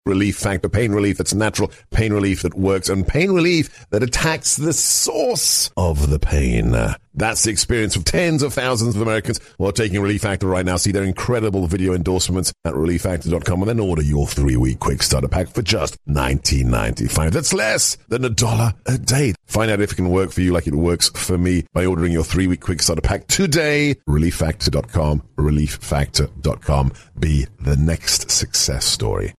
Relief Factor. Pain relief that's natural, pain relief that works, and pain relief that attacks the source of the pain. That's the experience of tens of thousands of Americans who are taking Relief Factor right now. See their incredible video endorsements at relieffactor.com and then order your 3-week quick starter pack for just $19.95. That's less than $1 a day. Find out if it can work for you like it works for me by ordering your 3-week quick starter pack today. relieffactor.com. relieffactor.com. Be the next success story.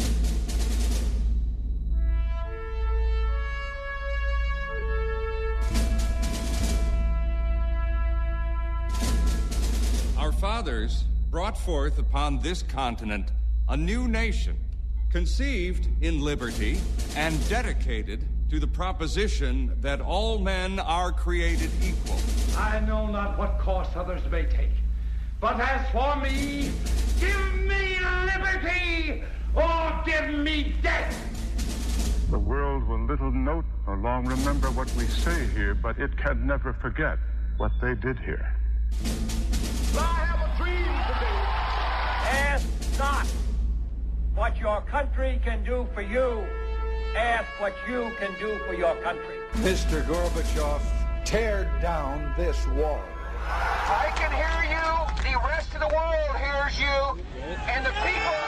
Our fathers brought forth upon this continent a new nation, conceived in liberty and dedicated to the proposition that all men are created equal. I know not what course others may take, but as for me, give me liberty or give me death. The world will little note or long remember what we say here, but it can never forget what they did here. I have a dream today. Ask not what your country can do for you. Ask what you can do for your country. Mr. Gorbachev, tear down this wall. I can hear you. The rest of the world hears you. And the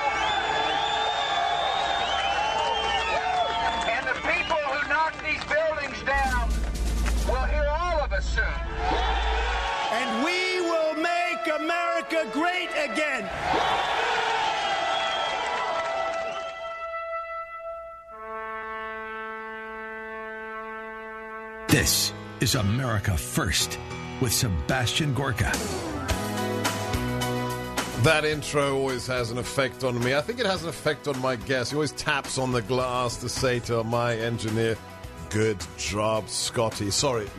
people who knock these buildings down will hear all of us soon. And we will make America great again. This is America First with Sebastian Gorka. That intro always has an effect on me. I think it has an effect on my guest. He always taps on the glass to say to my engineer, good job, Scotty. Sorry,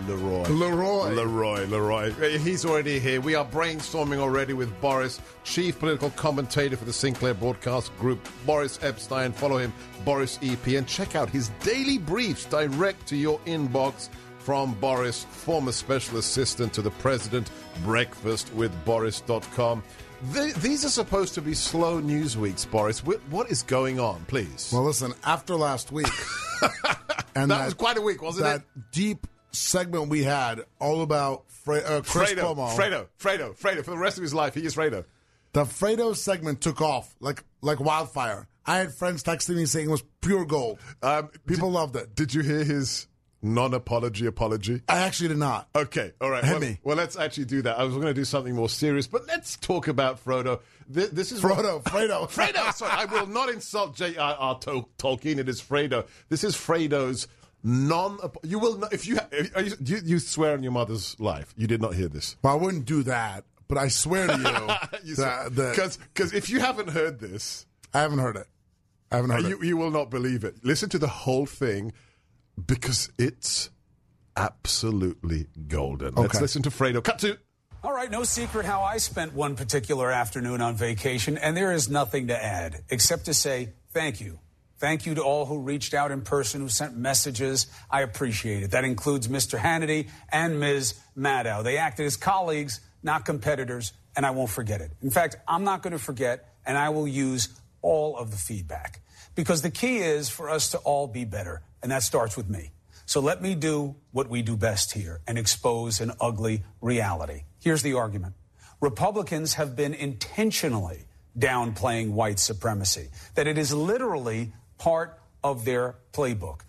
Leroy. He's already here. We are brainstorming already with Boris, chief political commentator for the Sinclair Broadcast Group, Boris Epstein. Follow him, Boris EP, and check out his daily briefs direct to your inbox from Boris, former special assistant to the president, breakfastwithboris.com. These are supposed to be slow news weeks, Boris. What is going on, please? Well, listen, after last week... and that was quite a week, wasn't it? That deep segment we had all about Chris Cuomo. Fredo. For the rest of his life, he is Fredo. The Fredo segment took off like wildfire. I had friends texting me saying it was pure gold. People loved it. Did you hear his non-apology apology? I actually did not. Okay, all right. Hit me. Well, let's actually do that. I was going to do something more serious, but let's talk about Frodo. This is Fredo. Fredo. Sorry, I will not insult J.R.R. Tolkien. It is Fredo. This is Fredo's you will not, if you swear on your mother's life. You did not hear this. Well, I wouldn't do that, but I swear to you, because if you haven't heard this, I haven't heard it. You will not believe it. Listen to the whole thing because it's absolutely golden. Okay. Let's listen to Fredo. Cut to. All right, no secret how I spent one particular afternoon on vacation, and there is nothing to add except to say thank you. Thank you to all who reached out in person, who sent messages. I appreciate it. That includes Mr. Hannity and Ms. Maddow. They acted as colleagues, not competitors, and I won't forget it. In fact, I'm not going to forget, and I will use all of the feedback. Because the key is for us to all be better, and that starts with me. So let me do what we do best here and expose an ugly reality. Here's the argument. Republicans have been intentionally downplaying white supremacy, that it is literally part of their playbook.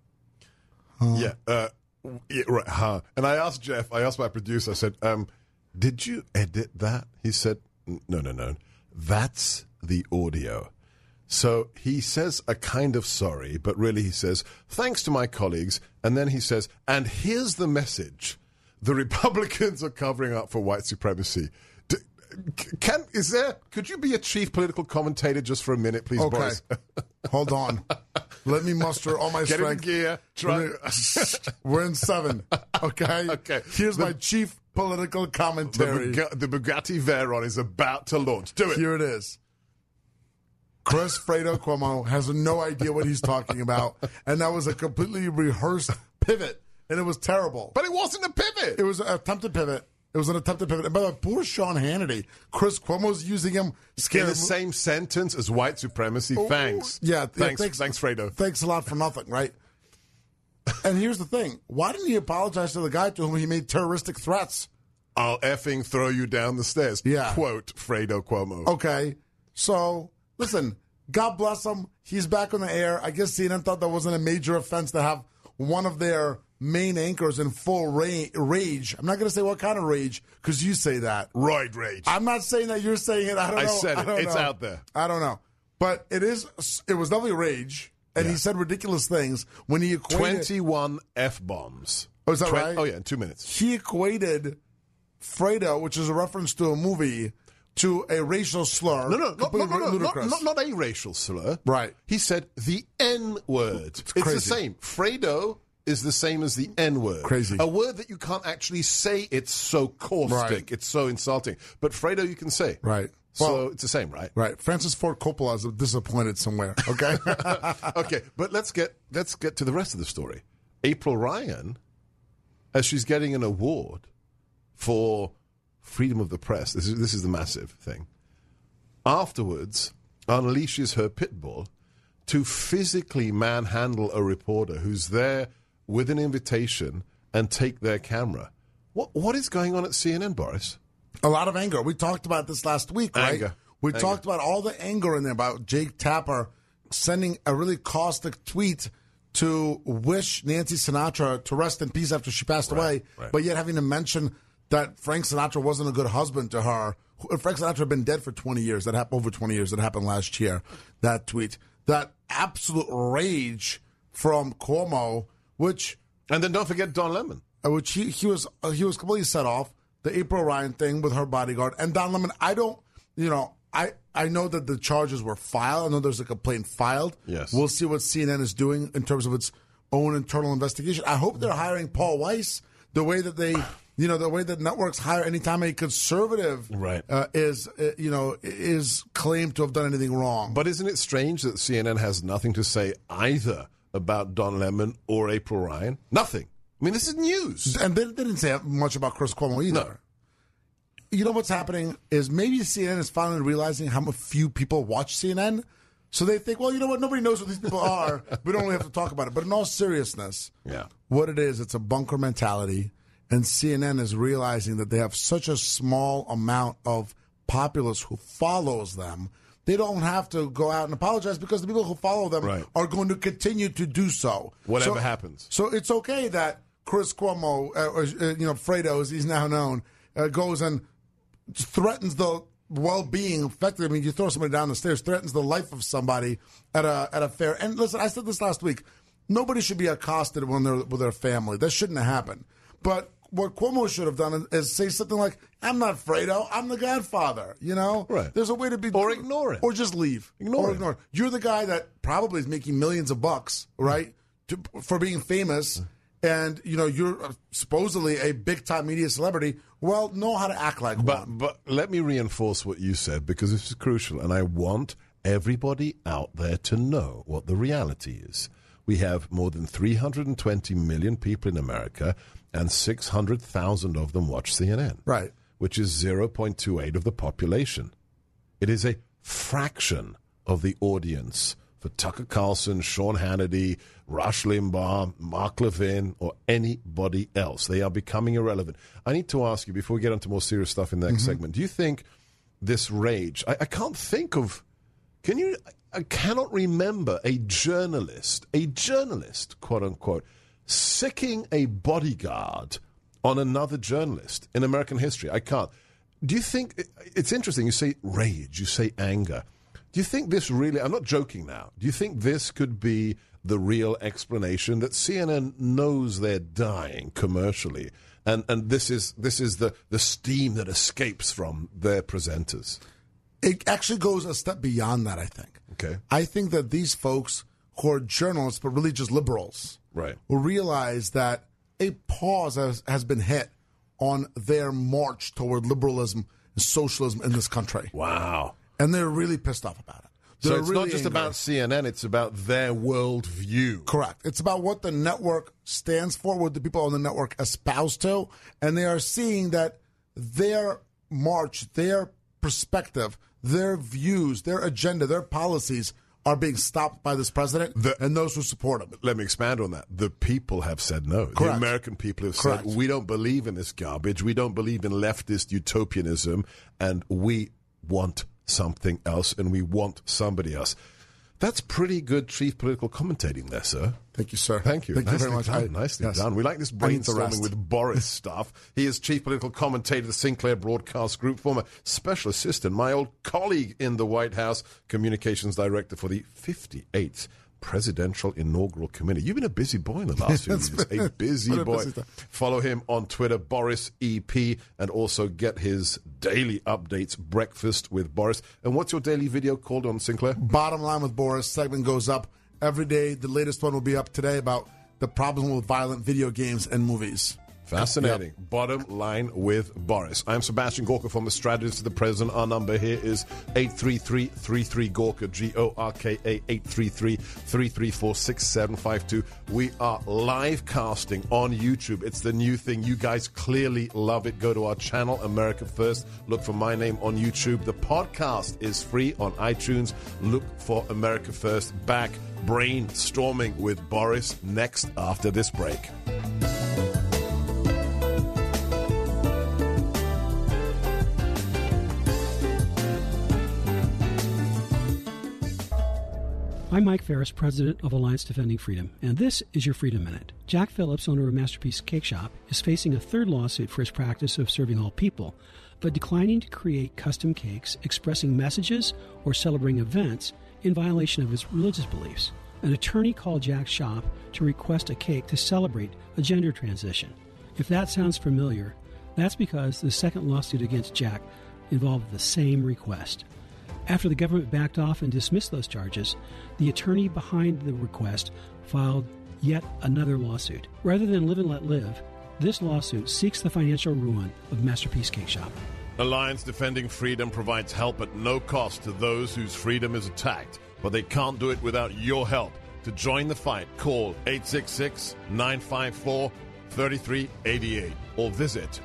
Right. And I asked Jeff, my producer, I said, did you edit that? He said, no. That's the audio. So he says a kind of sorry, but really he says, thanks to my colleagues. And then he says, and here's the message. The Republicans are covering up for white supremacy. Could you be a chief political commentator just for a minute, please, okay. Boris? Hold on. Let me muster all my strength. Get in gear. We're in 7. Okay? Okay. Here's my chief political commentary. The Bugatti Veyron is about to launch. Do it. Here it is. Chris Fredo Cuomo has no idea what he's talking about, and that was a completely rehearsed pivot, and it was terrible. But it wasn't a pivot. It was an attempted pivot. It was an attempted pivot. And by the way, poor Sean Hannity. Chris Cuomo's using him. In the same sentence as white supremacy. Thanks. Yeah. Thanks, Fredo. Thanks a lot for nothing, right? And here's the thing. Why didn't he apologize to the guy to whom he made terroristic threats? I'll effing throw you down the stairs. Yeah. Quote, Fredo Cuomo. Okay. So, listen, God bless him. He's back on the air. I guess CNN thought that wasn't a major offense to have one of their main anchors in full rage. I'm not going to say what kind of rage, because you say that. Roid rage. I'm not saying that, you're saying it. I don't know. I said it. It's know. out there. I don't know. But it was definitely rage. And he said ridiculous things when he equated 21 F-bombs. Oh, is that right? Oh, yeah, in 2 minutes. He equated Fredo, which is a reference to a movie, to a racial slur. No, not a racial slur. Right. He said the N-word. It's the same. Fredo is the same as the N-word. Crazy. A word that you can't actually say. It's so caustic. Right. It's so insulting. But Fredo you can say. Right. So it's the same, right? Right. Francis Ford Coppola is disappointed somewhere. Okay. Okay, but let's get to the rest of the story. April Ryan, as she's getting an award for freedom of the press. This is the massive thing. Afterwards, unleashes her pit bull to physically manhandle a reporter who's there with an invitation and take their camera. What is going on at CNN, Boris? A lot of anger. We talked about this last week, right? We talked about all the anger in there about Jake Tapper sending a really caustic tweet to wish Nancy Sinatra to rest in peace after she passed away, but yet having to mention that Frank Sinatra wasn't a good husband to her. Frank Sinatra had been dead for 20 years. That happened over 20 years. That happened last year. That tweet. That absolute rage from Cuomo, and then don't forget Don Lemon, which he was completely set off. The April Ryan thing with her bodyguard and Don Lemon. I know that the charges were filed. I know there's a complaint filed. Yes. We'll see what CNN is doing in terms of its own internal investigation. I hope they're hiring Paul Weiss the way that they, the way that networks hire anytime a conservative is claimed to have done anything wrong. But isn't it strange that CNN has nothing to say either about Don Lemon or April Ryan? Nothing. I mean, this is news. And they didn't say much about Chris Cuomo either. No. You know what's happening is maybe CNN is finally realizing how few people watch CNN. So they think, well, you know what? Nobody knows what these people are. We don't really have to talk about it. But in all seriousness, what it is, it's a bunker mentality. And CNN is realizing that they have such a small amount of populace who follows them. They don't have to go out and apologize because the people who follow them are going to continue to do so. Whatever happens. So it's okay that Chris Cuomo, Fredo, as he's now known, goes and threatens the well-being. Effectively, I mean, you throw somebody down the stairs, threatens the life of somebody at a fair. And listen, I said this last week. Nobody should be accosted when they're with their family. That shouldn't have happened. But what Cuomo should have done is say something like, I'm not Fredo, I'm the Godfather, Right. There's a way to be... Or ignore it. Or just leave. Ignore it. You're the guy that probably is making millions of bucks, right, for being famous, and, you're supposedly a big-time media celebrity. Well, know how to act like one. But let me reinforce what you said, because this is crucial, and I want everybody out there to know what the reality is. We have more than 320 million people in America, and 600,000 of them watch CNN. Right. Which is 0.28 of the population. It is a fraction of the audience for Tucker Carlson, Sean Hannity, Rush Limbaugh, Mark Levin, or anybody else. They are becoming irrelevant. I need to ask you, before we get into more serious stuff in the next segment, do you think this rage... I can't think of... I cannot remember a journalist, quote unquote, sicking a bodyguard on another journalist in American history. I can't. Do you think, it's interesting, you say rage, you say anger. Do you think this really, I'm not joking now, do you think this could be the real explanation that CNN knows they're dying commercially, and this is the steam that escapes from their presenters? It actually goes a step beyond that, I think. Okay. I think that these folks who are journalists but really just liberals will realize that a pause has been hit on their march toward liberalism and socialism in this country. Wow. And they're really pissed off about it. So it's not just about CNN, it's about their worldview. Correct. It's about what the network stands for, what the people on the network espouse to, and they are seeing that their march, their perspective, their views, their agenda, their policies are being stopped by this president and those who support him. Let me expand on that. The people have said no. Correct. The American people have said, we don't believe in this garbage. We don't believe in leftist utopianism, and we want something else, and we want somebody else. That's pretty good chief political commentating there, sir. Thank you, sir. Thank you. Thank you very much. Nicely done. We like this brainstorming with Boris stuff. He is chief political commentator of the Sinclair Broadcast Group, former special assistant, my old colleague in the White House, communications director for the 58th Presidential Inaugural Committee. You've been a busy boy in the last few years. A busy boy. Follow him on Twitter, Boris EP, and also get his daily updates, Breakfast with Boris. And what's your daily video called on Sinclair? Bottom Line with Boris. Segment goes up every day. The latest one will be up today about the problem with violent video games and movies. Fascinating. Yep. Bottom Line with Boris. I'm Sebastian Gorka from The Strategist to the President. Our number here is 833-33-GORKA, G-O-R-K-A, 833-334-6752. We are live casting on YouTube. It's the new thing. You guys clearly love it. Go to our channel, America First. Look for my name on YouTube. The podcast is free on iTunes. Look for America First. Back brainstorming with Boris next after this break. I'm Mike Ferris, president of Alliance Defending Freedom, and this is your Freedom Minute. Jack Phillips, owner of Masterpiece Cake Shop, is facing a third lawsuit for his practice of serving all people, but declining to create custom cakes expressing messages or celebrating events in violation of his religious beliefs. An attorney called Jack's shop to request a cake to celebrate a gender transition. If that sounds familiar, that's because the second lawsuit against Jack involved the same request. After the government backed off and dismissed those charges, the attorney behind the request filed yet another lawsuit. Rather than live and let live, this lawsuit seeks the financial ruin of Masterpiece Cake Shop. Alliance Defending Freedom provides help at no cost to those whose freedom is attacked, but they can't do it without your help. To join the fight, call 866-954-3388 or visit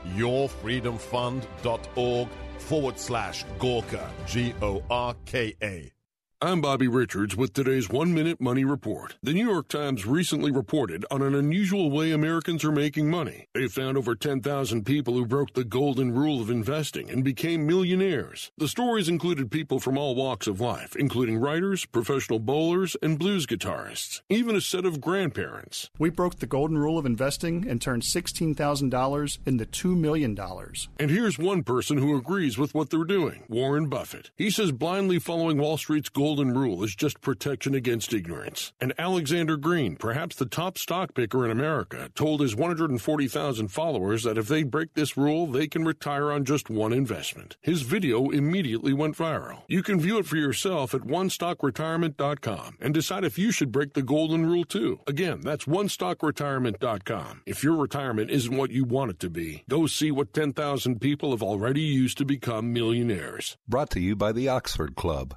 yourfreedomfund.org/Gorka, Gorka. I'm Bobby Richards with today's 1 Minute Money Report. The New York Times recently reported on an unusual way Americans are making money. They found over 10,000 people who broke the golden rule of investing and became millionaires. The stories included people from all walks of life, including writers, professional bowlers, and blues guitarists, even a set of grandparents. We broke the golden rule of investing and turned $16,000 into $2 million. And here's one person who agrees with what they're doing, Warren Buffett. He says blindly following Wall Street's golden rule is just protection against ignorance. And Alexander Green, perhaps the top stock picker in America, told his 140,000 followers that if they break this rule, they can retire on just one investment. His video immediately went viral. You can view it for yourself at onestockretirement.com and decide if you should break the golden rule too. Again, that's onestockretirement.com. If your retirement isn't what you want it to be, go see what 10,000 people have already used to become millionaires. Brought to you by the Oxford Club.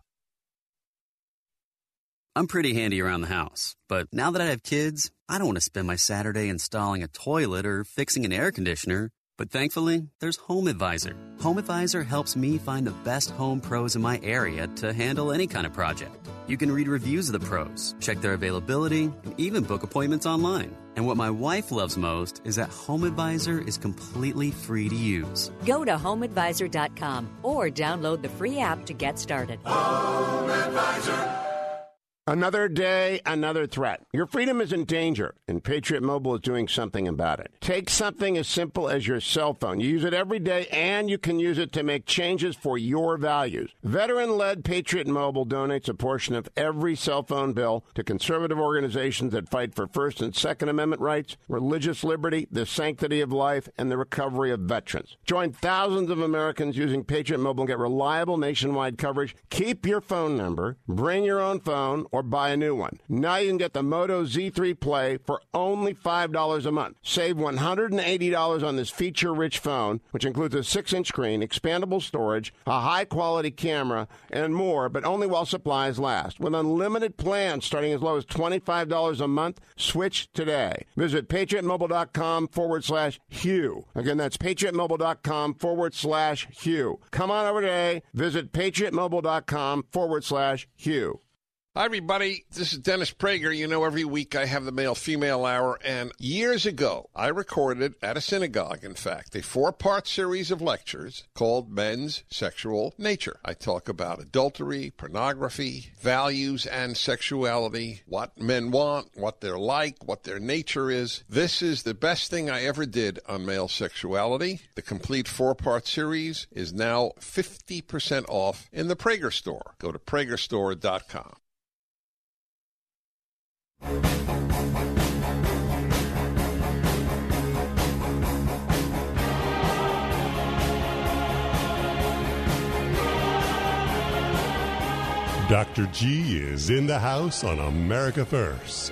I'm pretty handy around the house, but now that I have kids, I don't want to spend my Saturday installing a toilet or fixing an air conditioner. But thankfully, there's HomeAdvisor. HomeAdvisor helps me find the best home pros in my area to handle any kind of project. You can read reviews of the pros, check their availability, and even book appointments online. And what my wife loves most is that HomeAdvisor is completely free to use. Go to HomeAdvisor.com or download the free app to get started. HomeAdvisor. Another day, another threat. Your freedom is in danger, and Patriot Mobile is doing something about it. Take something as simple as your cell phone. You use it every day, and you can use it to make changes for your values. Veteran-led Patriot Mobile donates a portion of every cell phone bill to conservative organizations that fight for First and Second Amendment rights, religious liberty, the sanctity of life, and the recovery of veterans. Join thousands of Americans using Patriot Mobile and get reliable nationwide coverage. Keep your phone number, bring your own phone, or buy a new one. Now you can get the Moto Z3 Play for only $5 a month. Save $180 on this feature-rich phone, which includes a 6-inch screen, expandable storage, a high-quality camera, and more, but only while supplies last. With unlimited plans starting as low as $25 a month, switch today. Visit patriotmobile.com/Hugh. Again, that's patriotmobile.com/Hugh. Come on over today. Visit patriotmobile.com/Hugh. Hi, everybody. This is Dennis Prager. You know, every week I have the male-female hour, and years ago I recorded at a synagogue, in fact, a 4-part series of lectures called Men's Sexual Nature. I talk about adultery, pornography, values, and sexuality, what men want, what they're like, what their nature is. This is the best thing I ever did on male sexuality. The complete 4-part series is now 50% off in the Prager store. Go to pragerstore.com. Dr. G is in the house on America First.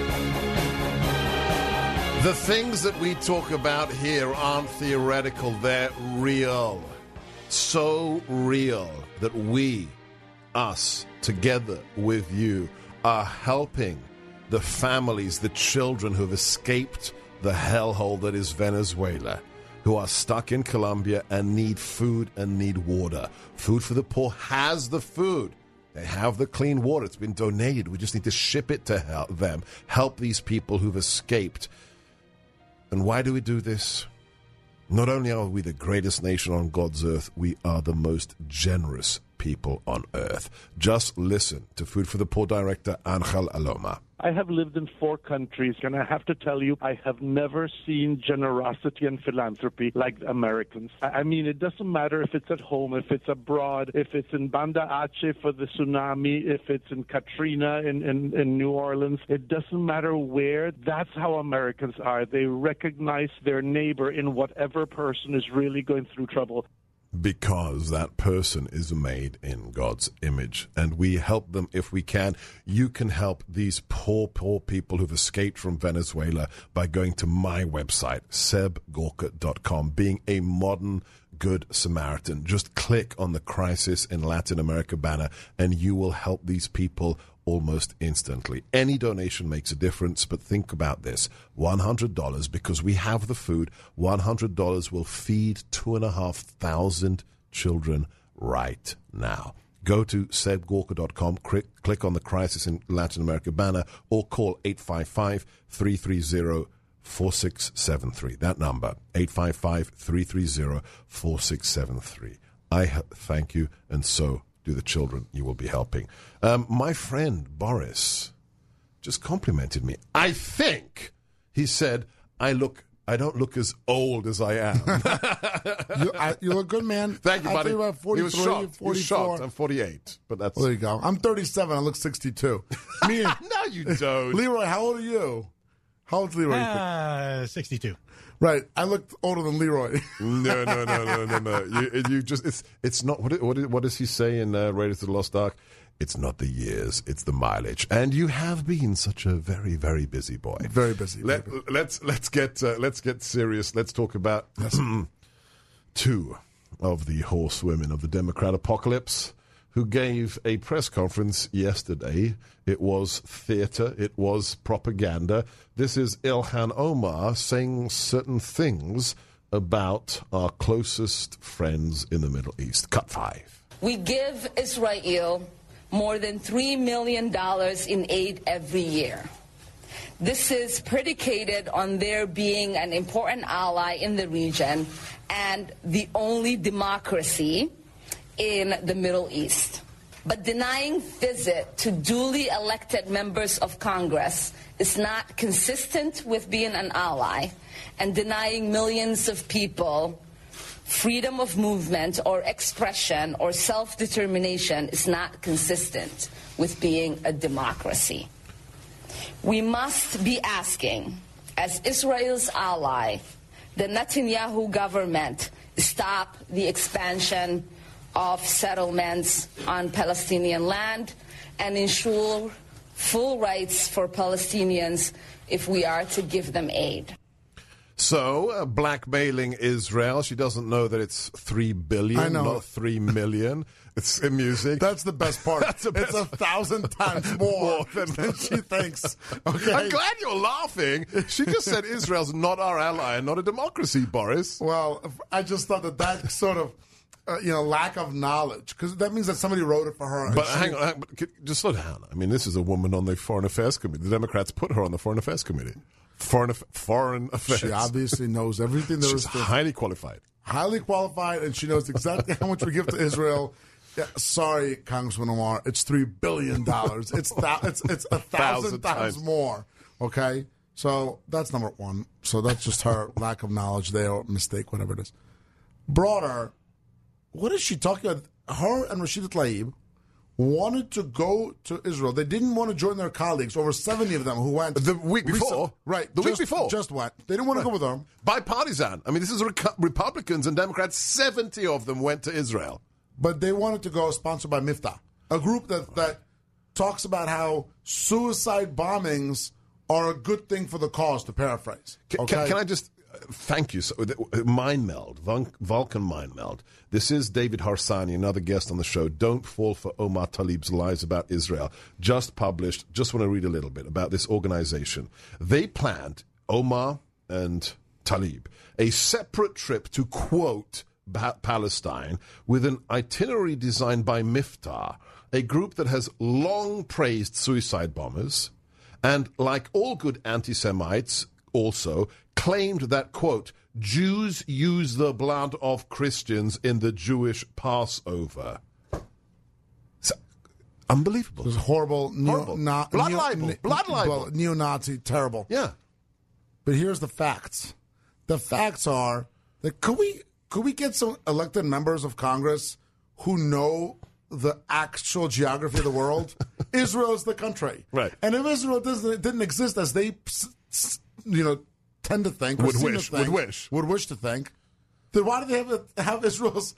The things that we talk about here aren't theoretical, they're real. So real that we, us, together with you, are helping the families, the children who have escaped the hellhole that is Venezuela, who are stuck in Colombia and need food and need water. Food for the Poor has the food. They have the clean water. It's been donated. We just need to ship it to help them. Help these people who've escaped. And why do we do this? Not only are we the greatest nation on God's earth, we are the most generous people on earth. Just listen to Food for the Poor director Angel Aloma. I have lived in 4 countries, and I have to tell you, I have never seen generosity and philanthropy like Americans. I mean, it doesn't matter if it's at home, if it's abroad, if it's in Banda Aceh for the tsunami, if it's in Katrina in New Orleans. It doesn't matter where. That's how Americans are. They recognize their neighbor in whatever person is really going through trouble. Because that person is made in God's image, and we help them if we can. You can help these poor people who've escaped from Venezuela by going to my website, sebgorka.com. Being a modern Good Samaritan, just click on the Crisis in Latin America banner, and you will help these people almost instantly. Any donation makes a difference, but think about this. $100, because we have the food, $100 will feed 2,500 children right now. Go to sebgorka.com, click on the Crisis in Latin America banner, or call 855-330-4673. That number, 855-330-4673. I thank you, and so do the children you will be helping. My friend Boris just complimented me. I think he said, I don't look as old as I am. You look good, man. Thank you, buddy. I think about 43, he was shocked. 44. He was shocked. I'm 48. But that's... Well, there you go. I'm 37. I look 62. Me and no, you don't. Leroy, how old are you? How old's Leroy? 62. Right. I look older than Leroy. No. You just, it's not, what does he say in Raiders of the Lost Ark? It's not the years, it's the mileage. And you have been such a very, very busy boy. Very busy. Let's get serious. Let's talk about 2 of the horsewomen of the Democrat apocalypse who gave a press conference yesterday. It was theater. It was propaganda. This is Ilhan Omar saying certain things about our closest friends in the Middle East. Cut 5. We give Israel more than $3 million in aid every year. This is predicated on their being an important ally in the region and the only democracy in the Middle East. But denying visit to duly elected members of Congress is not consistent with being an ally, and denying millions of people freedom of movement or expression or self-determination is not consistent with being a democracy. We must be asking, as Israel's ally, the Netanyahu government stop the expansion of settlements on Palestinian land and ensure full rights for Palestinians if we are to give them aid. So, blackmailing Israel. She doesn't know that it's 3 billion, I know. not 3 million. It's amusing. That's the best part. It's 1,000 times more than she thinks. Okay. I'm glad you're laughing. She just said Israel's not our ally and not a democracy, Boris. Well, I just thought that sort of, lack of knowledge, because that means that somebody wrote it for her. But hang on, just slow down. I mean, this is a woman on the Foreign Affairs Committee. The Democrats put her on the Foreign Affairs Committee. Foreign Affairs. She obviously knows everything there is. She's highly qualified. Highly qualified, and she knows exactly how much we give to Israel. Yeah, sorry, Congressman Omar, it's $3 billion. It's 1,000 times more. Okay, so that's number one. So that's just her lack of knowledge there, or mistake, whatever it is. Broader, what is she talking about? Her and Rashida Tlaib wanted to go to Israel. They didn't want to join their colleagues, over 70 of them who went. The week before. Right. The week before. Just went. They didn't want to go with them. Bipartisan. I mean, this is Republicans and Democrats. 70 of them went to Israel. But they wanted to go, sponsored by Miftah, a group that talks about how suicide bombings are a good thing for the cause, to paraphrase. Okay? Can I just... Thank you. So, Mind Meld, Vulcan Mind Meld. This is David Harsani, another guest on the show. Don't Fall for Omar Tlaib's Lies About Israel. Just published, just want to read a little bit about this organization. They planned, Omar and Tlaib, a separate trip to, quote, Palestine with an itinerary designed by Miftah, a group that has long praised suicide bombers and, like all good anti-Semites, also claimed that, quote, Jews use the blood of Christians in the Jewish Passover. It's unbelievable. It was horrible. Blood libel. Neo-Nazi, terrible. Yeah. But here's the facts. The facts are that could we get some elected members of Congress who know the actual geography of the world? Israel is the country. Right. And if Israel didn't exist as they tend to think, would wish to think, then why do they have Israel's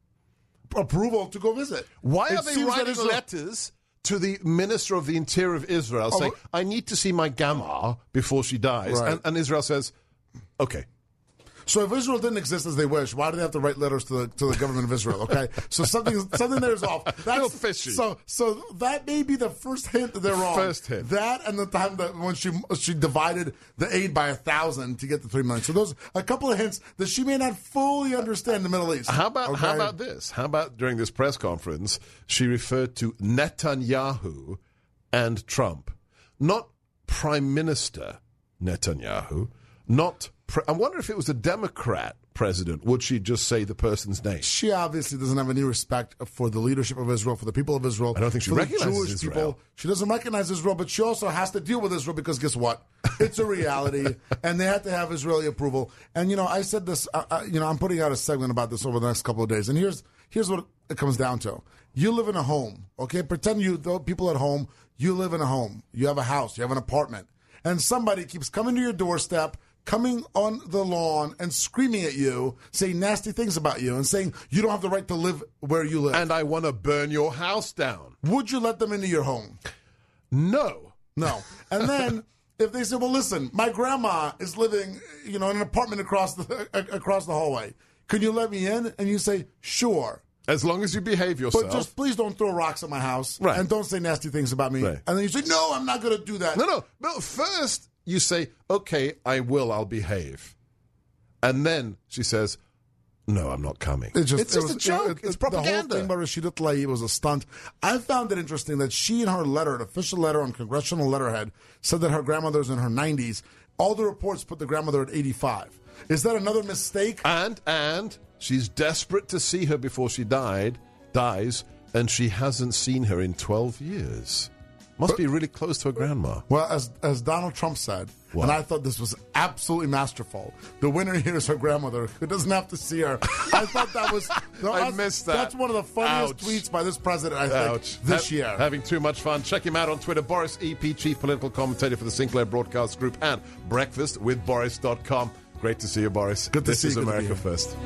approval to go visit? Why are they writing letters to the Minister of the Interior of Israel saying, I need to see my Gamma before she dies? Right. And Israel says, okay. So if Israel didn't exist as they wish, why do they have to write letters to the government of Israel? Okay, so something there is off. That's fishy. So that may be the first hint that they're wrong. First hint. That and the time that when she divided the aid by 1,000 to get the $3 million. So those a couple of hints that she may not fully understand the Middle East. How about this? How about during this press conference she referred to Netanyahu and Trump, not Prime Minister Netanyahu, not. I wonder if it was a Democrat president, would she just say the person's name? She obviously doesn't have any respect for the leadership of Israel, for the people of Israel. I don't think she recognizes Jewish Israel. People. She doesn't recognize Israel, but she also has to deal with Israel because guess what? It's a reality, and they have to have Israeli approval. And, I said this, I'm putting out a segment about this over the next couple of days, and here's what it comes down to. You live in a home, okay? Pretend people at home, you live in a home. You have a house, you have an apartment, and somebody keeps coming to your doorstep, coming on the lawn and screaming at you, saying nasty things about you and saying you don't have the right to live where you live. And I want to burn your house down. Would you let them into your home? No. And then if they say, well, listen, my grandma is living, in an apartment across the hallway. Can you let me in? And you say, sure. As long as you behave yourself. But just please don't throw rocks at my house. Right. And don't say nasty things about me. Right. And then you say, no, I'm not going to do that. No. But first you say, okay, I'll behave. And then she says, no, I'm not coming. It's just a joke. It's propaganda. The whole thing about Rashida Tlaib was a stunt. I found it interesting that she, in her letter, an official letter on congressional letterhead, said that her grandmother's in her 90s. All the reports put the grandmother at 85. Is that another mistake? And she's desperate to see her before she dies, and she hasn't seen her in 12 years. Must be really close to her grandma. Well, as Donald Trump said, and I thought this was absolutely masterful, the winner here is her grandmother, who doesn't have to see her. I thought that was... I missed that. That's one of the funniest tweets by this president, I think, this year. Having too much fun. Check him out on Twitter. Boris EP, Chief Political Commentator for the Sinclair Broadcast Group, and breakfastwithboris.com. Great to see you, Boris. Good to see you. This is America First.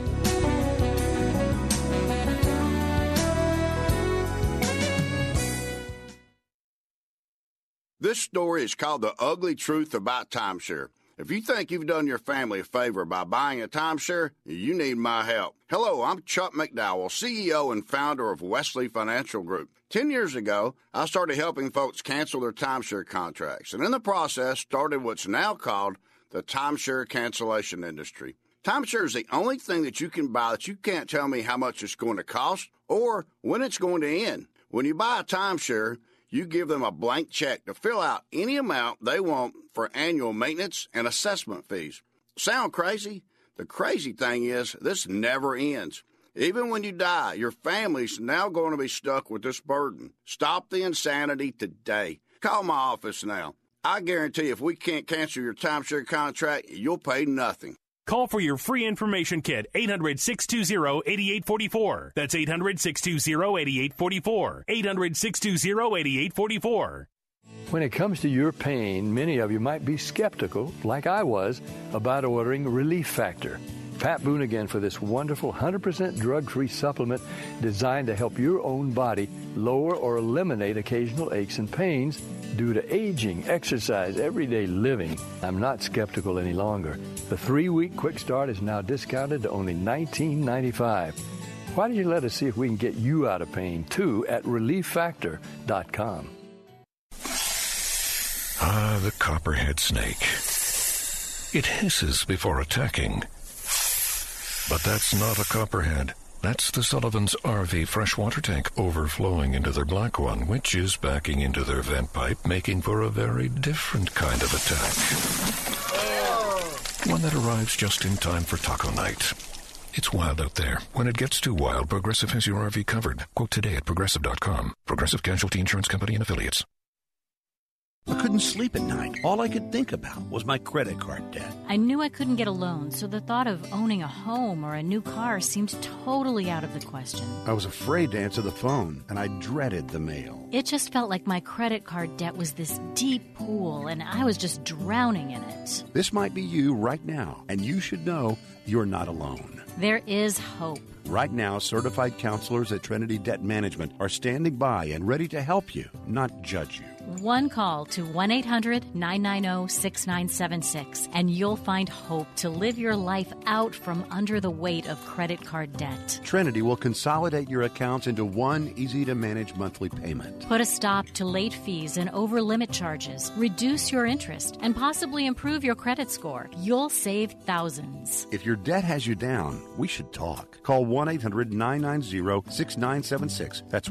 This story is called The Ugly Truth About Timeshare. If you think you've done your family a favor by buying a timeshare, you need my help. Hello, I'm Chuck McDowell, CEO and founder of Wesley Financial Group. 10 years ago, I started helping folks cancel their timeshare contracts, and in the process started what's now called the timeshare cancellation industry. Timeshare is the only thing that you can buy that you can't tell me how much it's going to cost or when it's going to end. When you buy a timeshare, you give them a blank check to fill out any amount they want for annual maintenance and assessment fees. Sound crazy? The crazy thing is, this never ends. Even when you die, your family's now going to be stuck with this burden. Stop the insanity today. Call my office now. I guarantee if we can't cancel your timeshare contract, you'll pay nothing. Call for your free information kit, 800-620-8844. That's 800-620-8844. 800-620-8844. When it comes to your pain, many of you might be skeptical, like I was, about ordering Relief Factor. Pat Boone again for this wonderful 100% drug-free supplement designed to help your own body lower or eliminate occasional aches and pains due to aging, exercise, everyday living. I'm not skeptical any longer. The 3-week quick start is now discounted to only $19.95. Why don't you let us see if we can get you out of pain, too, at ReliefFactor.com. Ah, the copperhead snake. It hisses before attacking. But that's not a copperhead. That's the Sullivan's RV freshwater tank overflowing into their black one, which is backing into their vent pipe, making for a very different kind of attack. One that arrives just in time for taco night. It's wild out there. When it gets too wild, Progressive has your RV covered. Quote today at Progressive.com. Progressive Casualty Insurance Company and Affiliates. I couldn't sleep at night. All I could think about was my credit card debt. I knew I couldn't get a loan, so the thought of owning a home or a new car seemed totally out of the question. I was afraid to answer the phone, and I dreaded the mail. It just felt like my credit card debt was this deep pool, and I was just drowning in it. This might be you right now, and you should know you're not alone. There is hope. Right now, certified counselors at Trinity Debt Management are standing by and ready to help you, not judge you. One call to 1-800-990-6976, and you'll find hope to live your life out from under the weight of credit card debt. Trinity will consolidate your accounts into one easy-to-manage monthly payment. Put a stop to late fees and over-limit charges, reduce your interest, and possibly improve your credit score. You'll save thousands. If your debt has you down, we should talk. Call 1-800-990-6976. That's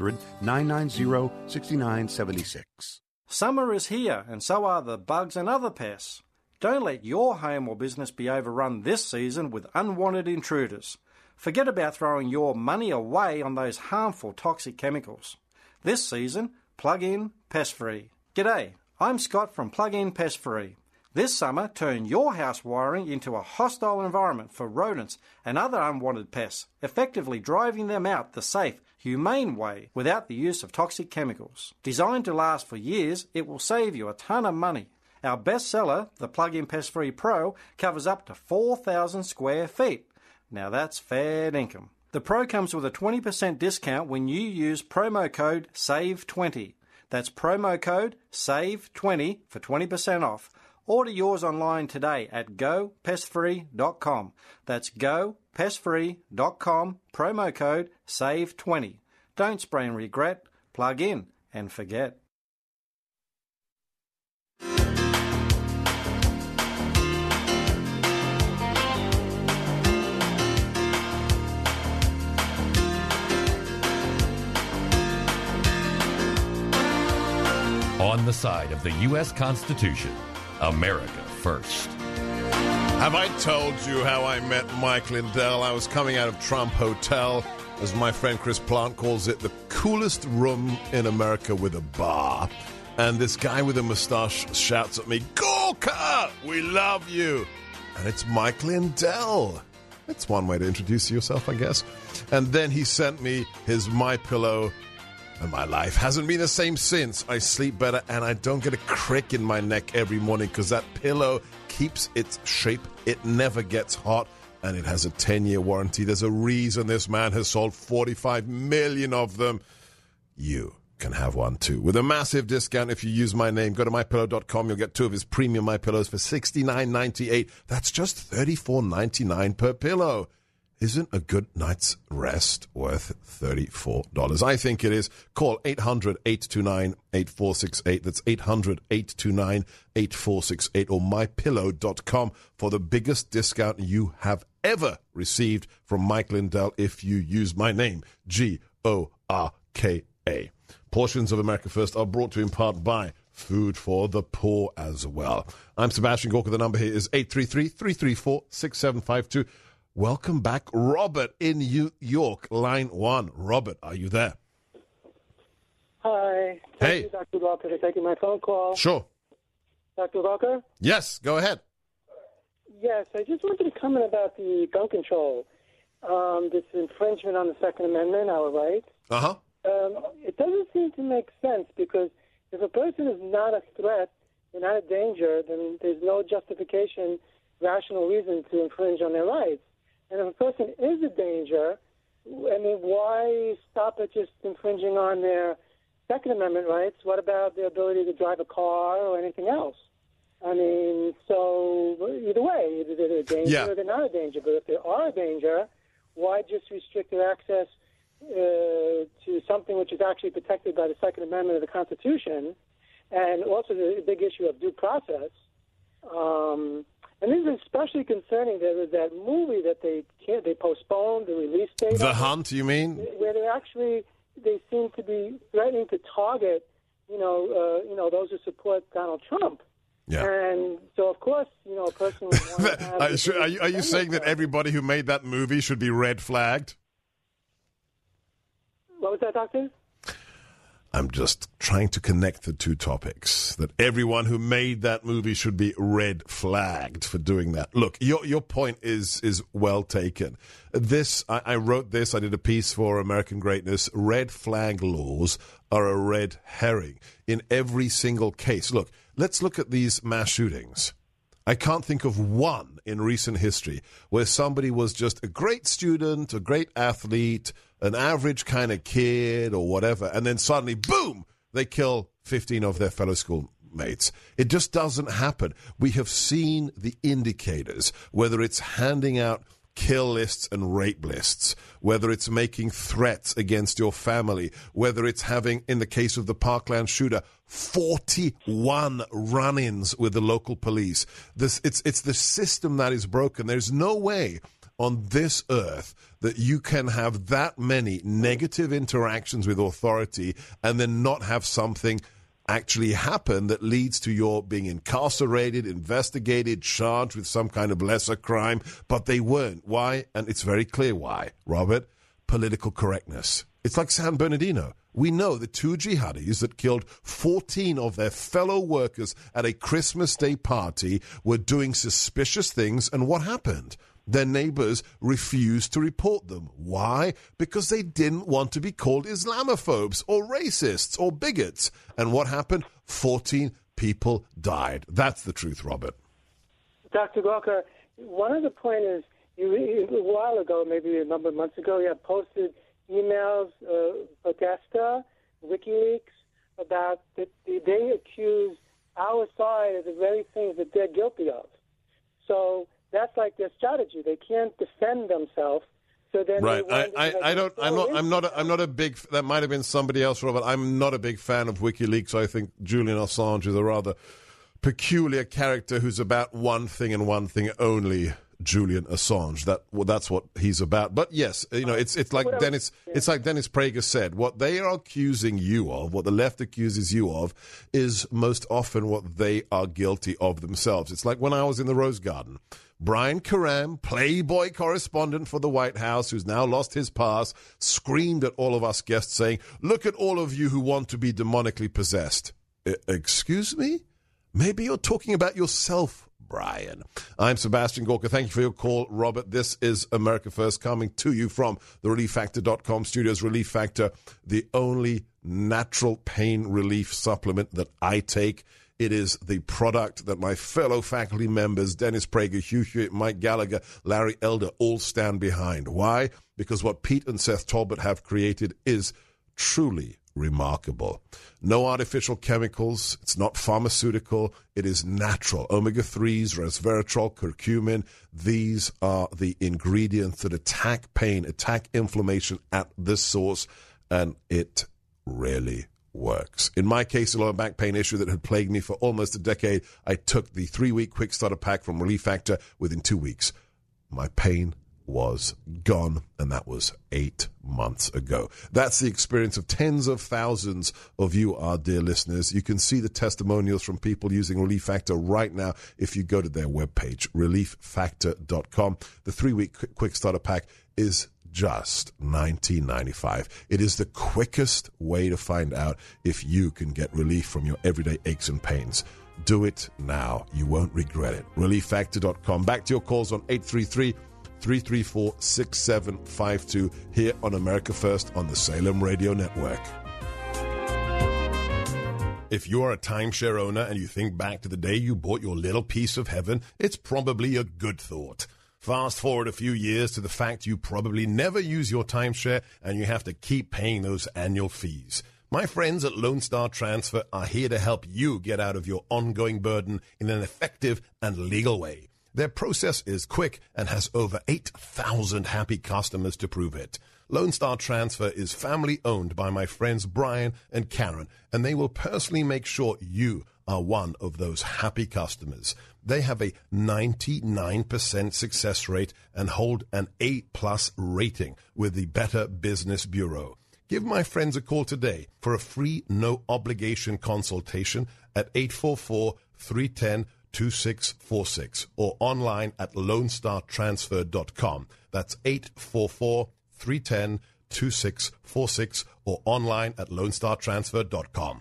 1-800-990-6976. Summer is here, and so are the bugs and other pests. Don't let your home or business be overrun this season with unwanted intruders. Forget about throwing your money away on those harmful toxic chemicals. This season, plug in Pest Free. G'day, I'm Scott from Plug In Pest Free. This summer, turn your house wiring into a hostile environment for rodents and other unwanted pests, effectively driving them out the safe, humane way without the use of toxic chemicals. Designed to last for years, it will save you a ton of money. Our bestseller, the Plug-in Pest Free Pro, covers up to 4,000 square feet. Now that's fair income. The Pro comes with a 20% discount when you use promo code SAVE20. That's promo code SAVE20 for 20% off. Order yours online today at GoPestFree.com. That's GoPestFree.com, promo code SAVE20. Don't spray and regret, plug in and forget. On the side of the U.S. Constitution, America first. Have I told you how I met Mike Lindell? I was coming out of Trump Hotel, as my friend Chris Plant calls it, the coolest room in America with a bar. And this guy with a mustache shouts at me, "Gorka, we love you." And it's Mike Lindell. That's one way to introduce yourself, I guess. And then he sent me his MyPillow. And my life hasn't been the same since. I sleep better and I don't get a crick in my neck every morning because that pillow keeps its shape. It never gets hot and it has a 10-year warranty. There's a reason this man has sold 45 million of them. You can have one too. With a massive discount if you use my name. Go to MyPillow.com. You'll get 2 of his premium MyPillows for $69.98. That's just $34.99 per pillow. Isn't a good night's rest worth $34? I think it is. Call 800-829-8468. That's 800-829-8468 or MyPillow.com for the biggest discount you have ever received from Mike Lindell if you use my name, Gorka. Portions of America First are brought to you in part by Food for the Poor as well. I'm Sebastian Gorka. The number here is 833-334-6752. Welcome back, Robert in New York, line 1. Robert, are you there? Hi. Thank you, Dr. Walker, for taking my phone call. Sure. Dr. Walker? Yes, go ahead. Yes, I just wanted to comment about the gun control. This infringement on the Second Amendment, our rights. Uh-huh. It doesn't seem to make sense because if a person is not a threat, they're not a danger, then there's no justification, rational reason to infringe on their rights. And if a person is a danger, I mean, why stop at just infringing on their Second Amendment rights? What about their ability to drive a car or anything else? I mean, so either way, either they're a danger or they're not a danger. But if they are a danger, why just restrict their access to something which is actually protected by the Second Amendment of the Constitution? And also the big issue of due process. And this is especially concerning. There was that movie that they postponed the release date. The Hunt, you mean? Where they seem to be threatening to target, those who support Donald Trump. Yeah. And so, of course, a person would want to have... Are you saying that everybody who made that movie should be red flagged? What was that, Doctor? I'm just trying to connect the two topics, that everyone who made that movie should be red flagged for doing that. Look, your point is well taken. I wrote this, I did a piece for American Greatness. Red flag laws are a red herring in every single case. Look, let's look at these mass shootings. I can't think of one in recent history where somebody was just a great student, a great athlete, an average kind of kid or whatever, and then suddenly, boom, they kill 15 of their fellow schoolmates. It just doesn't happen. We have seen the indicators, whether it's handing out kill lists and rape lists, whether it's making threats against your family, whether it's having, in the case of the Parkland shooter, 41 run-ins with the local police. It's the system that is broken. There's no way on this earth that you can have that many negative interactions with authority and then not have something actually happen that leads to your being incarcerated, investigated, charged with some kind of lesser crime. But they weren't. Why? And it's very clear why, Robert. Political correctness. It's like San Bernardino. We know the 2 jihadis that killed 14 of their fellow workers at a Christmas Day party were doing suspicious things, and what happened? Their neighbors refused to report them. Why? Because they didn't want to be called Islamophobes or racists or bigots. And what happened? 14 people died. That's the truth, Robert. Dr. Gorka, one of the points is, a while ago, maybe a number of months ago, you had posted emails, Podesta, WikiLeaks, about that they accuse our side of the very things that they're guilty of. So that's like their strategy. They can't defend themselves. So then right. I'm not a big. That might have been somebody else, Robert. I'm not a big fan of WikiLeaks. I think Julian Assange is a rather peculiar character who's about one thing and one thing only. Julian Assange. That's what he's about. But yes, it's like Dennis. It's like Dennis Prager said. What they are accusing you of, what the left accuses you of, is most often what they are guilty of themselves. It's like when I was in the Rose Garden. Brian Karam, Playboy correspondent for the White House, who's now lost his pass, screamed at all of us guests saying, "Look at all of you who want to be demonically possessed." Excuse me? Maybe you're talking about yourself, Brian. I'm Sebastian Gorka. Thank you for your call, Robert. This is America First, coming to you from the ReliefFactor.com studios. Relief Factor, the only natural pain relief supplement that I take. It is the product that my fellow faculty members, Dennis Prager, Hugh Hewitt, Mike Gallagher, Larry Elder, all stand behind. Why? Because what Pete and Seth Talbot have created is truly remarkable. No artificial chemicals. It's not pharmaceutical. It is natural. Omega-3s, resveratrol, curcumin. These are the ingredients that attack pain, attack inflammation at the source, and it really works. In my case, a lower back pain issue that had plagued me for almost a decade, I took the 3-week quick starter pack from Relief Factor. Within 2 weeks, my pain was gone, and that was 8 months ago. That's the experience of tens of thousands of you, our dear listeners. You can see the testimonials from people using Relief Factor right now if you go to their webpage, relieffactor.com. The 3-week quick starter pack is just $19.95. It is the quickest way to find out if you can get relief from your everyday aches and pains. Do it now. You won't regret it. relieffactor.com. Back to your calls on 833-334-6752 here on America First on the Salem Radio Network. If you're a timeshare owner and you think back to the day you bought your little piece of heaven, it's probably a good thought. Fast forward a few years to the fact you probably never use your timeshare and you have to keep paying those annual fees. My friends at Lone Star Transfer are here to help you get out of your ongoing burden in an effective and legal way. Their process is quick and has over 8,000 happy customers to prove it. Lone Star Transfer is family-owned by my friends Brian and Karen, and they will personally make sure you are one of those happy customers. They have a 99% success rate and hold an A+ rating with the Better Business Bureau. Give my friends a call today for a free, no-obligation consultation at 844-310-2646 or online at LoneStarTransfer.com. That's 844-310-2646 or online at LoneStarTransfer.com.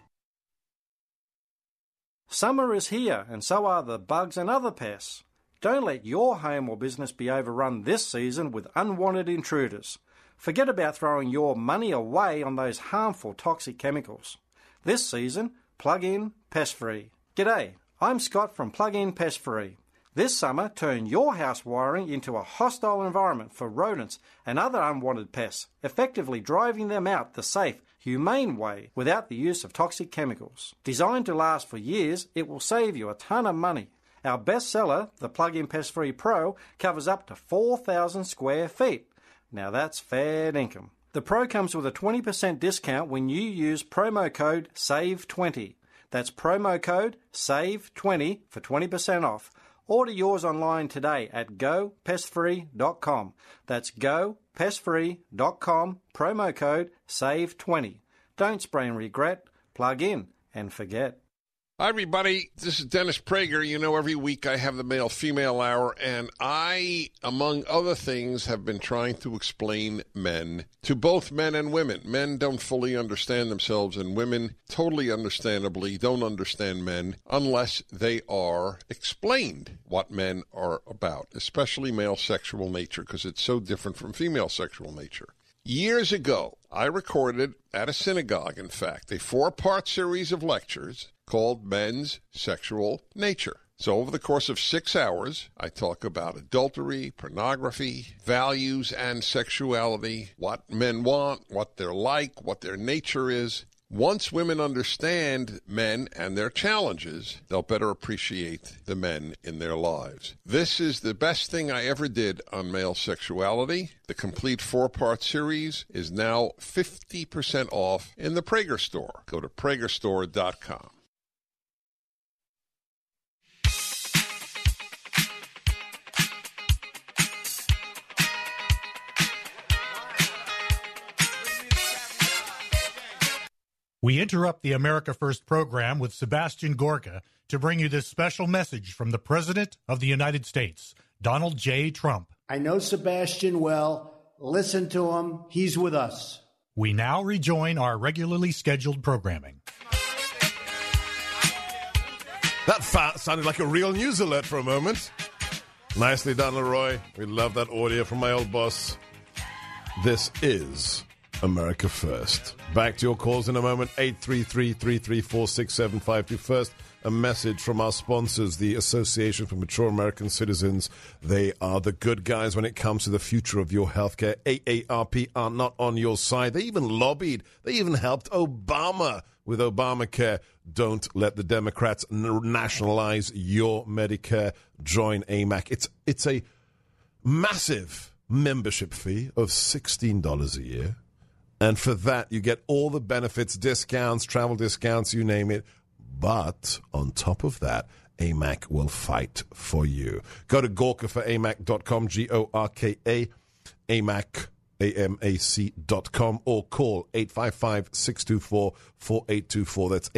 Summer is here, and so are the bugs and other pests. Don't let your home or business be overrun this season with unwanted intruders. Forget about throwing your money away on those harmful toxic chemicals. This season, plug in Pest Free. G'day, I'm Scott from Plug In Pest Free. This summer, turn your house wiring into a hostile environment for rodents and other unwanted pests, effectively driving them out the safe, humane way without the use of toxic chemicals. Designed to last for years, it will save you a ton of money. Our bestseller, the Plug-in Pest Free Pro, covers up to 4,000 square feet. Now that's fair dinkum. The Pro comes with a 20% discount when you use promo code SAVE20. That's promo code SAVE20 for 20% off. Order yours online today at gopestfree.com. That's gopestfree.com, promo code SAVE20. Don't spray and regret, plug in and forget. Hi, everybody. This is Dennis Prager. You know, every week I have the male-female hour, and I, among other things, have been trying to explain men to both men and women. Men don't fully understand themselves, and women, totally understandably, don't understand men unless they are explained what men are about, especially male sexual nature, because it's so different from female sexual nature. Years ago, I recorded at a synagogue, in fact, a 4-part series of lectures called Men's Sexual Nature. So over the course of 6 hours, I talk about adultery, pornography, values and sexuality, what men want, what they're like, what their nature is. Once women understand men and their challenges, they'll better appreciate the men in their lives. This is the best thing I ever did on male sexuality. The complete 4-part series is now 50% off in the Prager Store. Go to pragerstore.com. We interrupt the America First program with Sebastian Gorka to bring you this special message from the President of the United States, Donald J. Trump. I know Sebastian well. Listen to him. He's with us. We now rejoin our regularly scheduled programming. That sounded like a real news alert for a moment. Nicely done, Leroy. We love that audio from my old boss. This is America First. Back to your calls in a moment. 833-334-6752. First, a message from our sponsors, the Association for Mature American Citizens. They are the good guys when it comes to the future of your healthcare. AARP are not on your side. They even lobbied. They even helped Obama with Obamacare. Don't let the Democrats nationalize your Medicare. Join AMAC. It's a massive membership fee of $16 a year. And for that, you get all the benefits, discounts, travel discounts, you name it. But on top of that, AMAC will fight for you. Go to gorkaforamac.com, Gorka, AMAC, AMAC.com, or call 855-624-4824. That's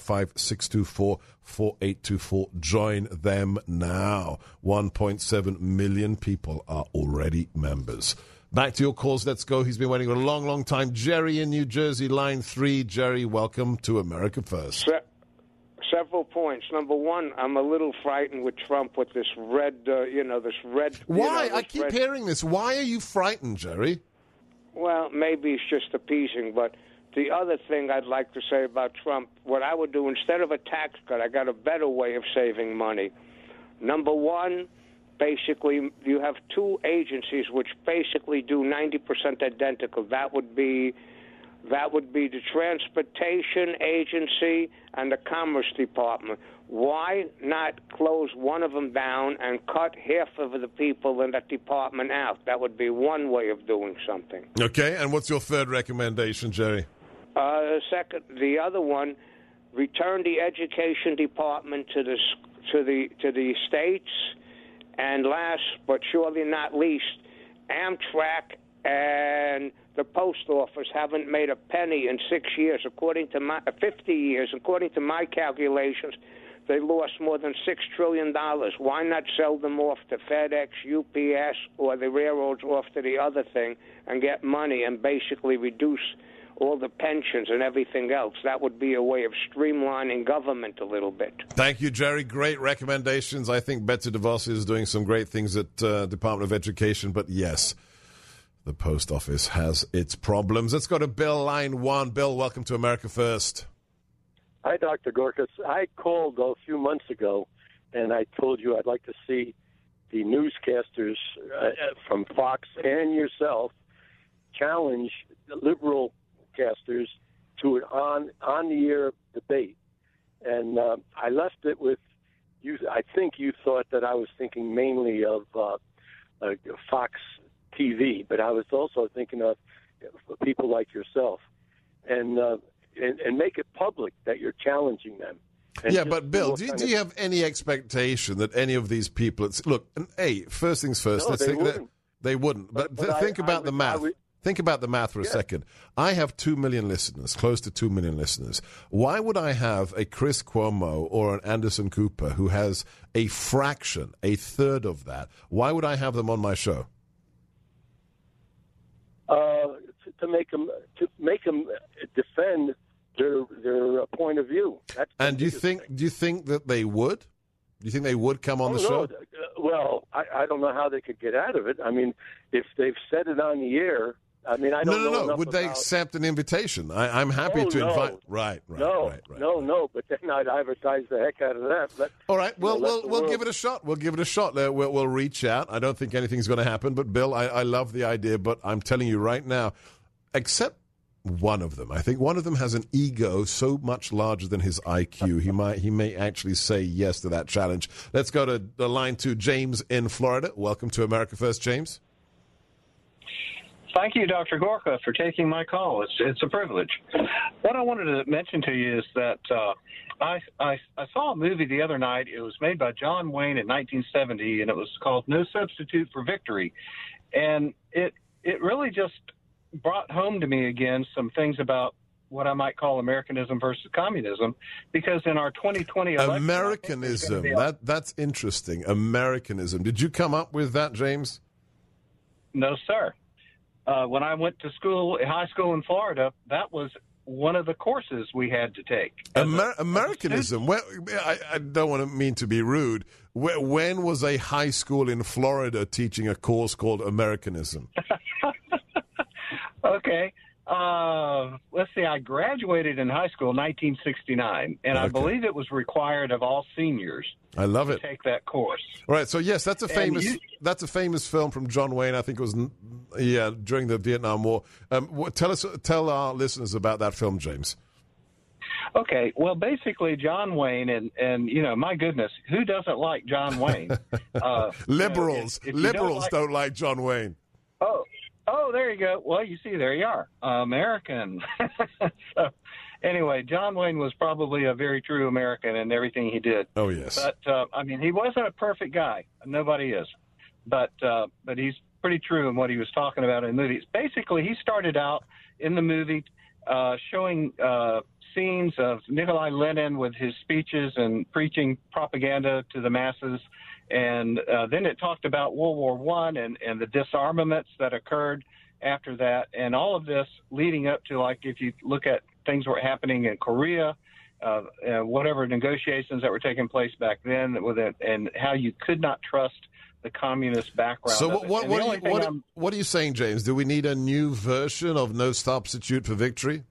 855-624-4824. Join them now. 1.7 million people are already members. Back to your calls. Let's go. He's been waiting for a long, long time. Jerry in New Jersey, line 3. Jerry, welcome to America First. Several points. Number one, I'm a little frightened with Trump with this red, this red. Why? I keep hearing this. Why are you frightened, Jerry? Well, maybe it's just appeasing, but the other thing I'd like to say about Trump, what I would do instead of a tax cut, I got a better way of saving money. Number one, basically, you have two agencies which basically do 90% identical. That would be the Transportation Agency and the Commerce Department. Why not close one of them down and cut half of the people in that department out? That would be one way of doing something. Okay, and what's your third recommendation, Jerry? Second, the other one, return the Education Department to the states. And last but surely not least, Amtrak and the post office haven't made a penny in 50 years. According to my calculations, they lost more than $6 trillion. Why not sell them off to FedEx, UPS, or the railroads off to the other thing and get money and basically reduce all the pensions and everything else? That would be a way of streamlining government a little bit. Thank you, Jerry. Great recommendations. I think Betsy DeVos is doing some great things at Department of Education. But yes, the post office has its problems. Let's go to Bill, line 1. Bill, welcome to America First. Hi, Dr. Gorka. I called a few months ago, and I told you I'd like to see the newscasters from Fox and yourself challenge the liberal casters to an on-the-air debate. And I left it with you. I think you thought that I was thinking mainly of Fox TV, but I was also thinking of people like yourself. And make it public that you're challenging them. Yeah, but Bill, do you have any expectation that any of these people... Look, first things first. No, they wouldn't. But think about the math. Think about the math for a second. I have 2 million listeners, close to 2 million listeners. Why would I have a Chris Cuomo or an Anderson Cooper who has a fraction, a third of that? Why would I have them on my show? To make them defend their point of view. And do you think that they would? Do you think they would come on the show? Well, I don't know how they could get out of it. I mean, if they've said it on the air, I mean, I don't know. No. Would they accept an invitation? I'm happy to invite. Right. No. But then I'd advertise the heck out of that. All right. Well, we'll give it a shot. We'll give it a shot. We'll reach out. I don't think anything's going to happen. But Bill, I love the idea. But I'm telling you right now, except one of them. I think one of them has an ego so much larger than his IQ. He may actually say yes to that challenge. Let's go to the line 2, James in Florida. Welcome to America First, James. Thank you, Dr. Gorka, for taking my call. It's a privilege. What I wanted to mention to you is that I saw a movie the other night. It was made by John Wayne in 1970, and it was called No Substitute for Victory. And it really just brought home to me again some things about what I might call Americanism versus communism, because in our 2020 election... Americanism, that's interesting. Americanism. Did you come up with that, James? No, sir. When I went to high school in Florida, that was one of the courses we had to take. Americanism. Well, I don't want to mean to be rude. When was a high school in Florida teaching a course called Americanism? Okay. Let's see, I graduated in high school in 1969, and I believe it was required of all seniors. I love it. To take that course. All right, so yes, that's a famous film from John Wayne. I think it was during the Vietnam War. Tell our listeners about that film, James. Okay, well, basically, John Wayne, and you know, my goodness, who doesn't like John Wayne? Liberals. You know, if Liberals don't like John Wayne. Oh, there you go. Well, you see, there you are, American. So, anyway, John Wayne was probably a very true American in everything he did. Oh, yes. But I mean, he wasn't a perfect guy. Nobody is. But he's pretty true in what he was talking about in the movies. Basically, he started out in the movie showing scenes of Nikolai Lenin with his speeches and preaching propaganda to the masses. And then it talked about World War I and the disarmaments that occurred after that. And all of this leading up to, like, if you look at things were happening in Korea, whatever negotiations that were taking place back then with it, and how you could not trust the communist background. So what are you saying, James? Do we need a new version of No Substitute for Victory?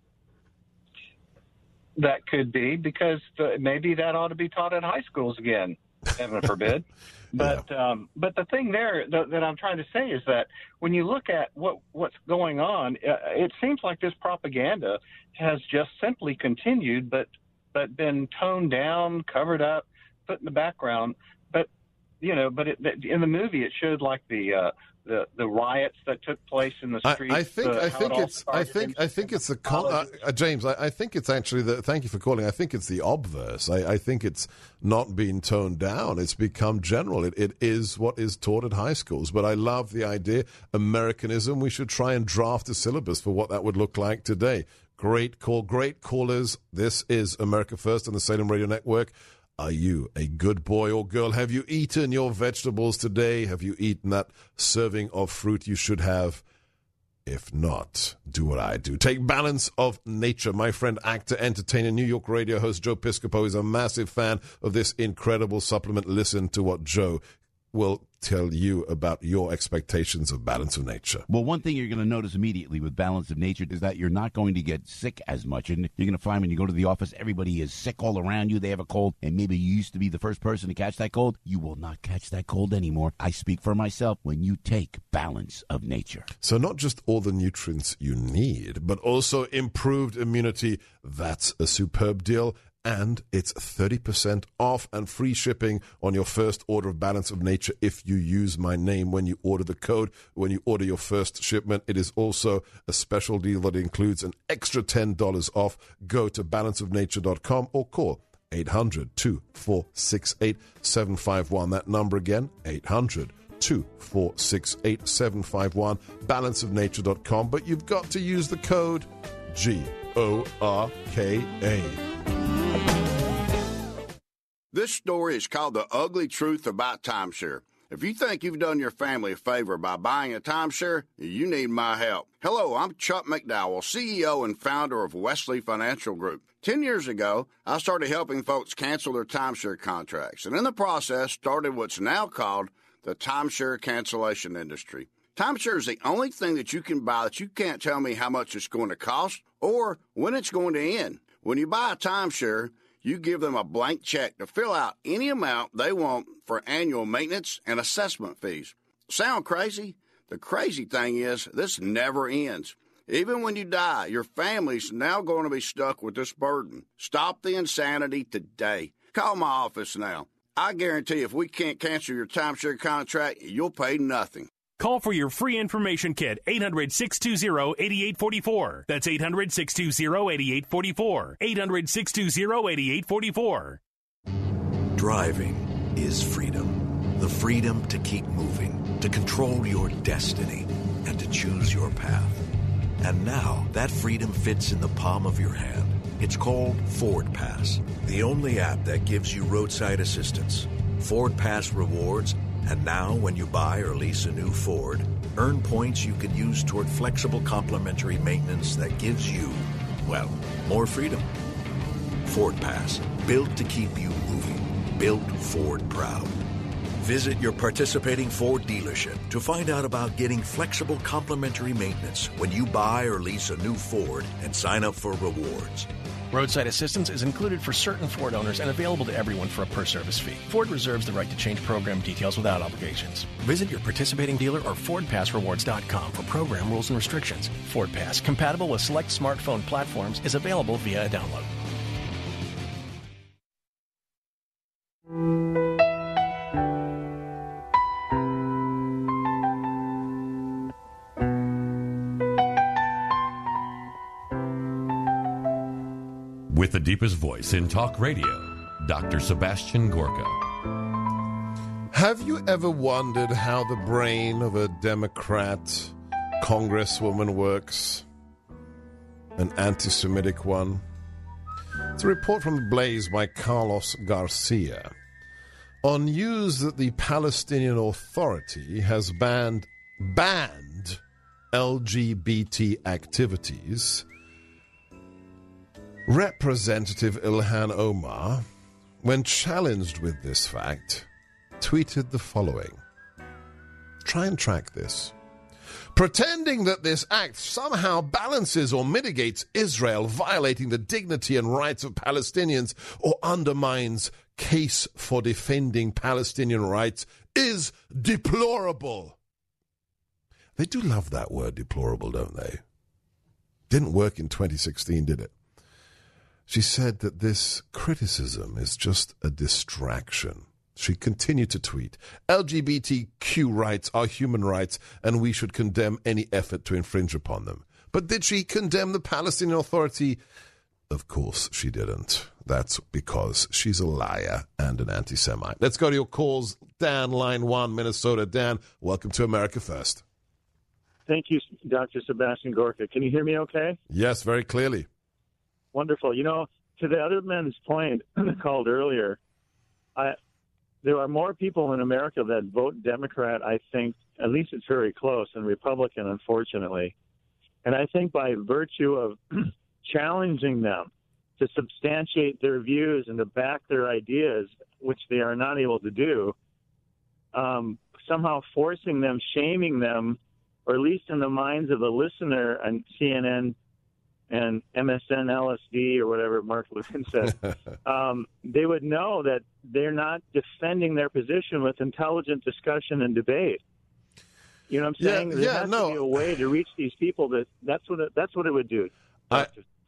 That could be, because maybe that ought to be taught in high schools again, heaven forbid. But the thing there that I'm trying to say is that when you look at what's going on, it seems like this propaganda has just simply continued, but been toned down, covered up, put in the background. But in the movie it showed like the riots that took place in the streets. I think it's the James. I think it's actually thank you for calling. I think it's the obverse. I think it's not been toned down. It's become general. It is what is taught at high schools. But I love the idea, Americanism. We should try and draft a syllabus for what that would look like today. Great callers. This is America First on the Salem Radio Network. Are you a good boy or girl? Have you eaten your vegetables today? Have you eaten that serving of fruit you should have? If not, do what I do. Take Balance of Nature. My friend, actor, entertainer, New York radio host Joe Piscopo is a massive fan of this incredible supplement. Listen to what Joe will tell you about your expectations of Balance of Nature. Well, one thing you're going to notice immediately with Balance of Nature is that you're not going to get sick as much. And you're going to find when you go to the office, everybody is sick all around you. They have a cold, and maybe you used to be the first person to catch that cold. You will not catch that cold anymore. I speak for myself when you take Balance of Nature. So not just all the nutrients you need, but also improved immunity. That's a superb deal. And it's 30% off and free shipping on your first order of Balance of Nature if you use my name when you order the code. When you order your first shipment, it is also a special deal that includes an extra $10 off. Go to balanceofnature.com or call 800-246-8751. That number again, 800-246-8751, balanceofnature.com. But you've got to use the code GORKA. This story is called The Ugly Truth About Timeshare. If you think you've done your family a favor by buying a timeshare, you need my help. Hello, I'm Chuck McDowell, CEO and founder of Wesley Financial Group. 10 years ago, I started helping folks cancel their timeshare contracts, and in the process started what's now called the timeshare cancellation industry. Timeshare is the only thing that you can buy that you can't tell me how much it's going to cost or when it's going to end. When you buy a timeshare, you give them a blank check to fill out any amount they want for annual maintenance and assessment fees. Sound crazy? The crazy thing is, this never ends. Even when you die, your family's now going to be stuck with this burden. Stop the insanity today. Call my office now. I guarantee if we can't cancel your timeshare contract, you'll pay nothing. Call for your free information kit, 800-620-8844. That's 800-620-8844. 800-620-8844. Driving is freedom. The freedom to keep moving, to control your destiny, and to choose your path. And now, that freedom fits in the palm of your hand. It's called Ford Pass, the only app that gives you roadside assistance, Ford Pass rewards, and now when you buy or lease a new Ford, earn points you can use toward flexible complimentary maintenance that gives you, well, more freedom. Ford Pass, built to keep you moving, built Ford proud. Visit your participating Ford dealership to find out about getting flexible complimentary maintenance when you buy or lease a new Ford and sign up for rewards. Roadside assistance is included for certain Ford owners and available to everyone for a per-service fee. Ford reserves the right to change program details without obligations. Visit your participating dealer or FordPassRewards.com for program rules and restrictions. Ford Pass, compatible with select smartphone platforms, is available via a download. With the deepest voice in talk radio, Dr. Sebastian Gorka. Have you ever wondered how the brain of a Democrat congresswoman works? An anti-Semitic one? It's a report from The Blaze by Carlos Garcia. On news that the Palestinian Authority has banned LGBT activities, Representative Ilhan Omar, when challenged with this fact, tweeted the following. Try and track this. Pretending that this act somehow balances or mitigates Israel violating the dignity and rights of Palestinians or undermines case for defending Palestinian rights is deplorable. They do love that word, deplorable, don't they? Didn't work in 2016, did it? She said that this criticism is just a distraction. She continued to tweet, LGBTQ rights are human rights and we should condemn any effort to infringe upon them. But did she condemn the Palestinian Authority? Of course she didn't. That's because she's a liar and an anti-Semite. Let's go to your calls. Dan, line 1, Minnesota. Dan, welcome to America First. Thank you, Dr. Sebastian Gorka. Can you hear me okay? Yes, very clearly. Wonderful. You know, to the other men's point called earlier, there are more people in America that vote Democrat, I think, at least it's very close, and Republican, unfortunately. And I think by virtue of challenging them to substantiate their views and to back their ideas, which they are not able to do, somehow forcing them, shaming them, or at least in the minds of the listener on CNN and MSN LSD or whatever Mark Levin said, they would know that they're not defending their position with intelligent discussion and debate. You know what I'm saying? There has to be a way to reach these people. That's what it would do. I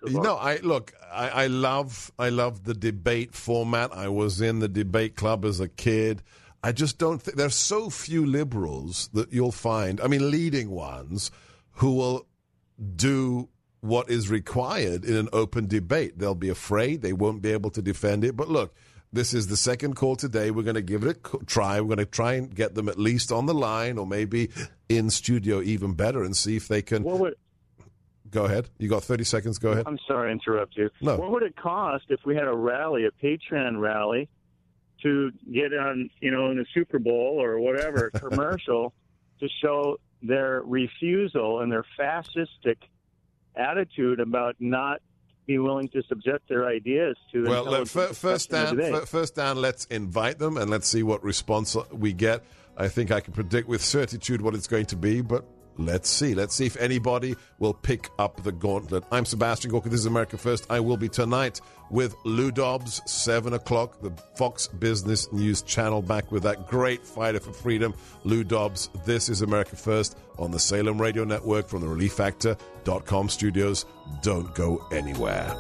love the debate format. I was in the debate club as a kid. I just don't think there's so few liberals that you'll find, I mean, leading ones, who will do what is required in an open debate. They'll be afraid. They won't be able to defend it. But look, this is the second call today. We're going to give it a try. We're going to try and get them at least on the line or maybe in studio even better and see if they can. Go ahead. You got 30 seconds. Go ahead. I'm sorry to interrupt you. No. What would it cost if we had a rally, a Patreon rally, to get on, in the Super Bowl or whatever commercial to show their refusal and their fascistic attitude about not being willing to subject their ideas to. Well, first down, let's invite them and let's see what response we get. I think I can predict with certitude what it's going to be, but let's see. Let's see if anybody will pick up the gauntlet. I'm Sebastian Gorka. This is America First. I will be tonight with Lou Dobbs, 7 o'clock, the Fox Business News channel, back with that great fighter for freedom, Lou Dobbs. This is America First on the Salem Radio Network from the ReliefFactor.com studios. Don't go anywhere.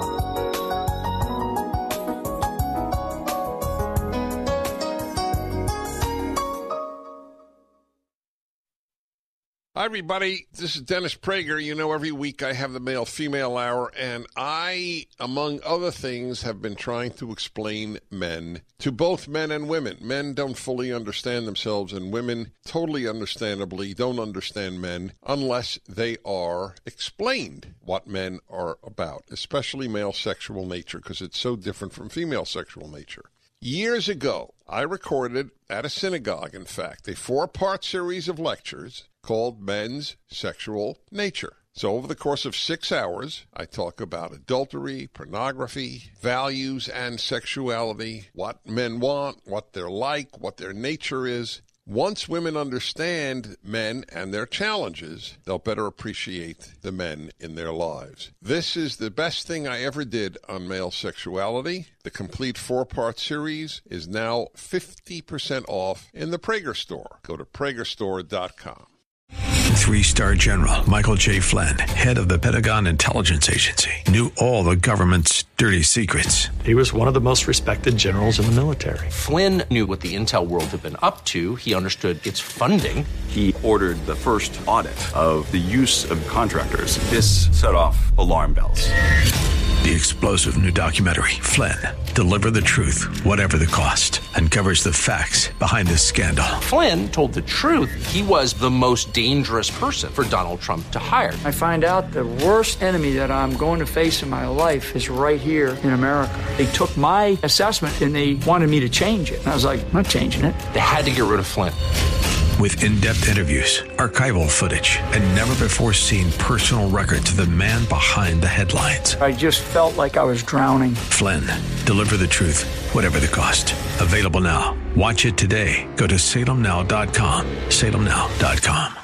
Hi, everybody. This is Dennis Prager. You know, every week I have the male-female hour, and I, among other things, have been trying to explain men to both men and women. Men don't fully understand themselves, and women, totally understandably, don't understand men unless they are explained what men are about, especially male sexual nature, because it's so different from female sexual nature. Years ago, I recorded at a synagogue, in fact, a 4-part series of lectures called Men's Sexual Nature. So over the course of 6 hours, I talk about adultery, pornography, values and sexuality, what men want, what they're like, what their nature is. Once women understand men and their challenges, they'll better appreciate the men in their lives. This is the best thing I ever did on male sexuality. The complete 4-part series is now 50% off in the Prager Store. Go to pragerstore.com. 3-star General Michael J. Flynn, head of the Pentagon Intelligence Agency, knew all the government's dirty secrets. He was one of the most respected generals in the military. Flynn knew what the intel world had been up to. He understood its funding. He ordered the first audit of the use of contractors. This set off alarm bells. The explosive new documentary, Flynn, Deliver the Truth, Whatever the Cost, uncovers the facts behind this scandal. Flynn told the truth. He was the most dangerous person for Donald Trump to hire. I find out the worst enemy that I'm going to face in my life is right here in America. They took my assessment and they wanted me to change it. And I was like, I'm not changing it. They had to get rid of Flynn. With in-depth interviews, archival footage, and never-before-seen personal records of the man behind the headlines. I just felt like I was drowning. Flynn, Deliver the Truth, Whatever the Cost. Available now. Watch it today. Go to salemnow.com. salemnow.com.